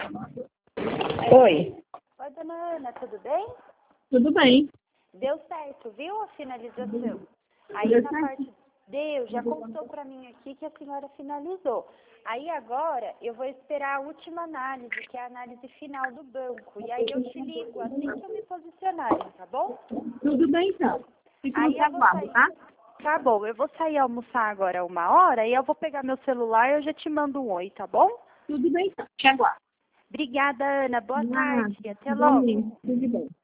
Oi. Oi, dona Ana, tudo bem? Tudo bem. Deu certo, viu a finalização? Aí Deu na certo? parte... Deu, já contou para mim aqui que a senhora finalizou. Aí agora eu vou esperar a última análise, que é a análise final do banco. E aí eu te ligo assim que eu me posicionarem, tá bom? Tudo bem, então. Fico no Aí eu vou aguardo, sair. tá? Tá bom, eu vou sair almoçar agora 1 hora e eu vou pegar meu celular e eu já te mando um oi, tá bom? Tudo bem, então. Te aguardo. Obrigada, Ana. Boa Nada. tarde. Até logo. Igualmente. Tudo bem.